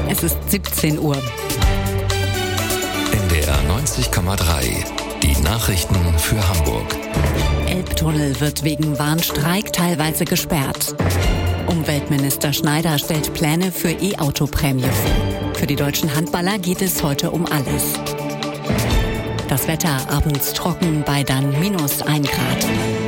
Es ist 17 Uhr. NDR 90,3. Die Nachrichten für Hamburg. Elbtunnel wird wegen Warnstreik teilweise gesperrt. Umweltminister Schneider stellt Pläne für E-Auto-Prämie vor. Für die deutschen Handballer geht es heute um alles. Das Wetter abends trocken bei dann -1 Grad.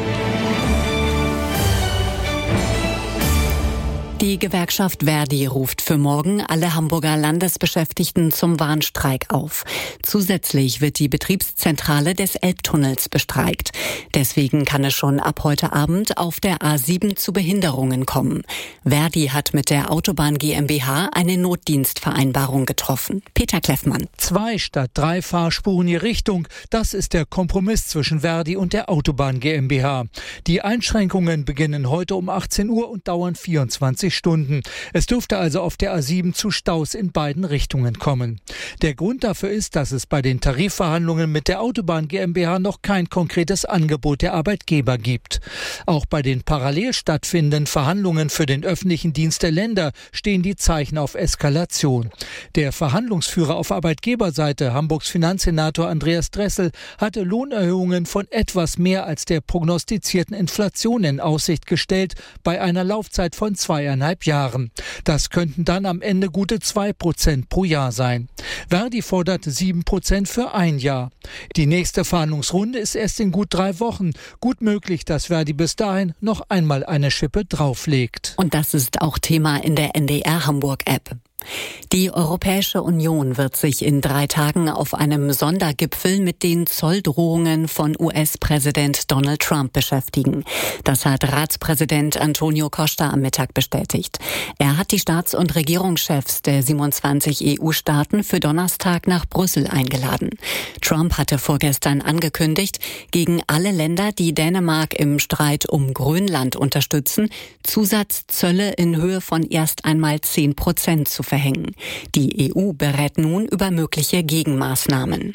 Die Gewerkschaft ver.di ruft für morgen alle Hamburger Landesbeschäftigten zum Warnstreik auf. Zusätzlich wird die Betriebszentrale des Elbtunnels bestreikt. Deswegen kann es schon ab heute Abend auf der A7 zu Behinderungen kommen. ver.di hat mit der Autobahn GmbH eine Notdienstvereinbarung getroffen. Peter Kleffmann. 2 statt 3 Fahrspuren je Richtung, das ist der Kompromiss zwischen ver.di und der Autobahn GmbH. Die Einschränkungen beginnen heute um 18 Uhr und dauern 24 Stunden. Es dürfte also auf der A7 zu Staus in beiden Richtungen kommen. Der Grund dafür ist, dass es bei den Tarifverhandlungen mit der Autobahn GmbH noch kein konkretes Angebot der Arbeitgeber gibt. Auch bei den parallel stattfindenden Verhandlungen für den öffentlichen Dienst der Länder stehen die Zeichen auf Eskalation. Der Verhandlungsführer auf Arbeitgeberseite, Hamburgs Finanzsenator Andreas Dressel, hatte Lohnerhöhungen von etwas mehr als der prognostizierten Inflation in Aussicht gestellt, bei einer Laufzeit von 2,5 Jahren. Das könnten dann am Ende gute 2% pro Jahr sein. ver.di fordert 7% für ein Jahr. Die nächste Verhandlungsrunde ist erst in gut 3 Wochen. Gut möglich, dass ver.di bis dahin noch einmal eine Schippe drauflegt. Und das ist auch Thema in der NDR Hamburg App. Die Europäische Union wird sich in 3 Tagen auf einem Sondergipfel mit den Zolldrohungen von US-Präsident Donald Trump beschäftigen. Das hat Ratspräsident Antonio Costa am Mittag bestätigt. Er hat die Staats- und Regierungschefs der 27 EU-Staaten für Donnerstag nach Brüssel eingeladen. Trump hatte vorgestern angekündigt, gegen alle Länder, die Dänemark im Streit um Grönland unterstützen, Zusatzzölle in Höhe von erst einmal 10% zu verhängen. Die EU berät nun über mögliche Gegenmaßnahmen.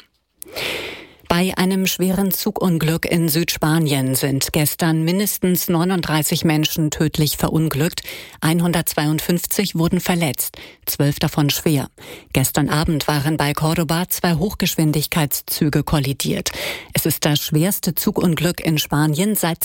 Bei einem schweren Zugunglück in Südspanien sind gestern mindestens 39 Menschen tödlich verunglückt. 152 wurden verletzt, 12 davon schwer. Gestern Abend waren bei Córdoba 2 Hochgeschwindigkeitszüge kollidiert. Es ist das schwerste Zugunglück in Spanien seit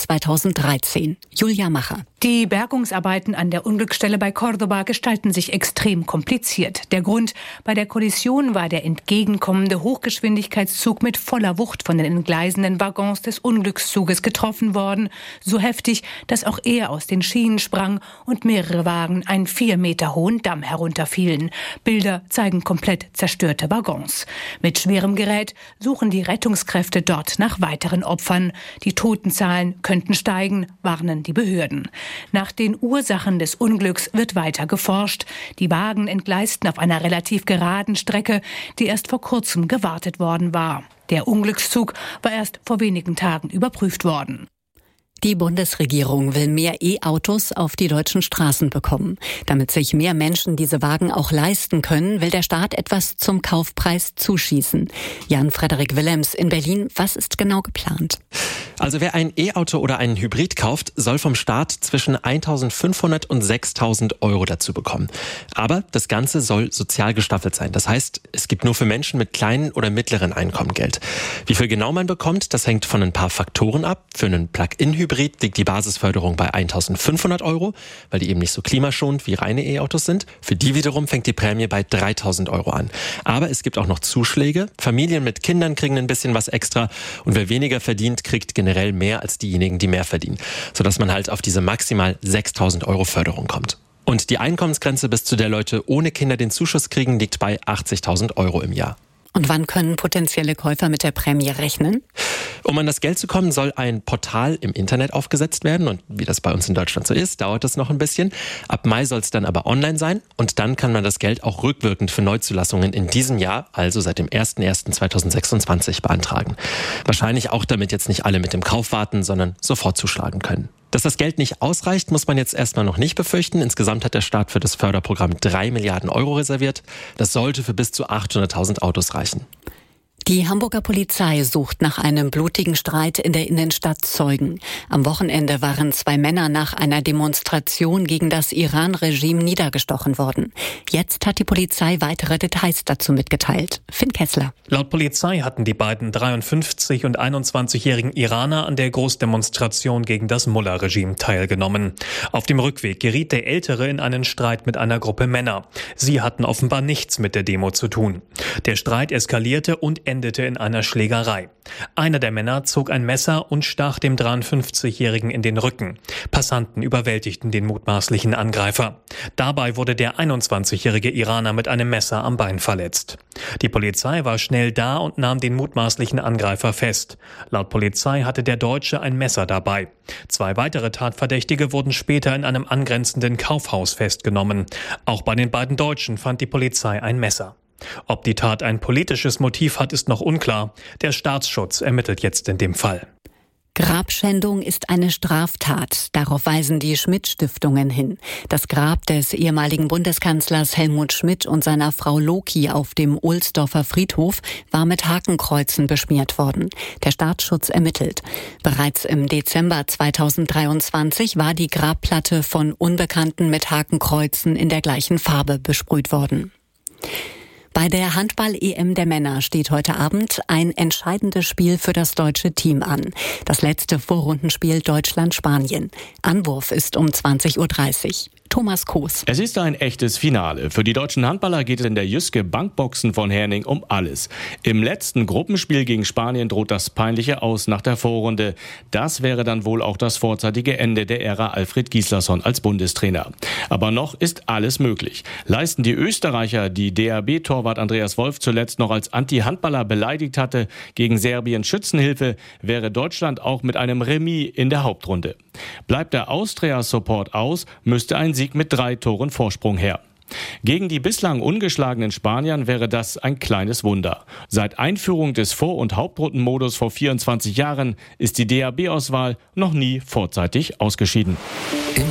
2013. Julia Macher. Die Bergungsarbeiten an der Unglücksstelle bei Córdoba gestalten sich extrem kompliziert. Der Grund: bei der Kollision war der entgegenkommende Hochgeschwindigkeitszug mit voller Wucht von den entgleisenden Waggons des Unglückszuges getroffen worden. So heftig, dass auch er aus den Schienen sprang und mehrere Wagen einen 4 Meter hohen Damm herunterfielen. Bilder zeigen komplett zerstörte Waggons. Mit schwerem Gerät suchen die Rettungskräfte dort nach weiteren Opfern. Die Totenzahlen könnten steigen, warnen die Behörden. Nach den Ursachen des Unglücks wird weiter geforscht. Die Wagen entgleisten auf einer relativ geraden Strecke, die erst vor kurzem gewartet worden war. Der Unglückszug war erst vor wenigen Tagen überprüft worden. Die Bundesregierung will mehr E-Autos auf die deutschen Straßen bekommen. Damit sich mehr Menschen diese Wagen auch leisten können, will der Staat etwas zum Kaufpreis zuschießen. Jan-Frederik Willems in Berlin, was ist genau geplant? Also wer ein E-Auto oder einen Hybrid kauft, soll vom Staat zwischen 1.500 und 6.000 Euro dazu bekommen. Aber das Ganze soll sozial gestaffelt sein. Das heißt, es gibt nur für Menschen mit kleinen oder mittleren Einkommen Geld. Wie viel genau man bekommt, das hängt von ein paar Faktoren ab. Für einen Plug-in-Hybrid liegt die Basisförderung bei 1.500 Euro, weil die eben nicht so klimaschonend wie reine E-Autos sind. Für die wiederum fängt die Prämie bei 3.000 Euro an. Aber es gibt auch noch Zuschläge. Familien mit Kindern kriegen ein bisschen was extra und wer weniger verdient, kriegt generell mehr als diejenigen, die mehr verdienen, sodass man halt auf diese maximal 6.000 Euro Förderung kommt. Und die Einkommensgrenze, bis zu der Leute ohne Kinder den Zuschuss kriegen, liegt bei 80.000 Euro im Jahr. Und wann können potenzielle Käufer mit der Prämie rechnen? Um an das Geld zu kommen, soll ein Portal im Internet aufgesetzt werden. Und wie das bei uns in Deutschland so ist, dauert das noch ein bisschen. Ab Mai soll es dann aber online sein. Und dann kann man das Geld auch rückwirkend für Neuzulassungen in diesem Jahr, also seit dem 01.01.2026, beantragen. Wahrscheinlich auch, damit jetzt nicht alle mit dem Kauf warten, sondern sofort zuschlagen können. Dass das Geld nicht ausreicht, muss man jetzt erstmal noch nicht befürchten. Insgesamt hat der Staat für das Förderprogramm 3 Milliarden Euro reserviert. Das sollte für bis zu 800.000 Autos reichen. Die Hamburger Polizei sucht nach einem blutigen Streit in der Innenstadt Zeugen. Am Wochenende waren 2 Männer nach einer Demonstration gegen das Iran-Regime niedergestochen worden. Jetzt hat die Polizei weitere Details dazu mitgeteilt. Finn Kessler. Laut Polizei hatten die beiden 53- und 21-jährigen Iraner an der Großdemonstration gegen das Mullah-Regime teilgenommen. Auf dem Rückweg geriet der Ältere in einen Streit mit einer Gruppe Männer. Sie hatten offenbar nichts mit der Demo zu tun. Der Streit eskalierte und endete in einer Schlägerei. Einer der Männer zog ein Messer und stach dem 53-Jährigen in den Rücken. Passanten überwältigten den mutmaßlichen Angreifer. Dabei wurde der 21-jährige Iraner mit einem Messer am Bein verletzt. Die Polizei war schnell da und nahm den mutmaßlichen Angreifer fest. Laut Polizei hatte der Deutsche ein Messer dabei. 2 weitere Tatverdächtige wurden später in einem angrenzenden Kaufhaus festgenommen. Auch bei den beiden Deutschen fand die Polizei ein Messer. Ob die Tat ein politisches Motiv hat, ist noch unklar. Der Staatsschutz ermittelt jetzt in dem Fall. Grabschändung ist eine Straftat. Darauf weisen die Schmidt-Stiftungen hin. Das Grab des ehemaligen Bundeskanzlers Helmut Schmidt und seiner Frau Loki auf dem Ohlsdorfer Friedhof war mit Hakenkreuzen beschmiert worden. Der Staatsschutz ermittelt. Bereits im Dezember 2023 war die Grabplatte von Unbekannten mit Hakenkreuzen in der gleichen Farbe besprüht worden. Bei der Handball-EM der Männer steht heute Abend ein entscheidendes Spiel für das deutsche Team an. Das letzte Vorrundenspiel Deutschland-Spanien. Anwurf ist um 20:30 Uhr. Thomas Koos. Es ist ein echtes Finale. Für die deutschen Handballer geht es in der Jyske Bankboxen von Herning um alles. Im letzten Gruppenspiel gegen Spanien droht das peinliche Aus nach der Vorrunde. Das wäre dann wohl auch das vorzeitige Ende der Ära Alfred Gislason als Bundestrainer. Aber noch ist alles möglich. Leisten die Österreicher, die DRB-Torwart Andreas Wolf zuletzt noch als Anti-Handballer beleidigt hatte, gegen Serbien Schützenhilfe, wäre Deutschland auch mit einem Remis in der Hauptrunde. Bleibt der Austria-Support aus, müsste ein Sieg mit 3 Toren Vorsprung her. Gegen die bislang ungeschlagenen Spaniern wäre das ein kleines Wunder. Seit Einführung des Vor- und Hauptrundenmodus vor 24 Jahren ist die DRB-Auswahl noch nie vorzeitig ausgeschieden.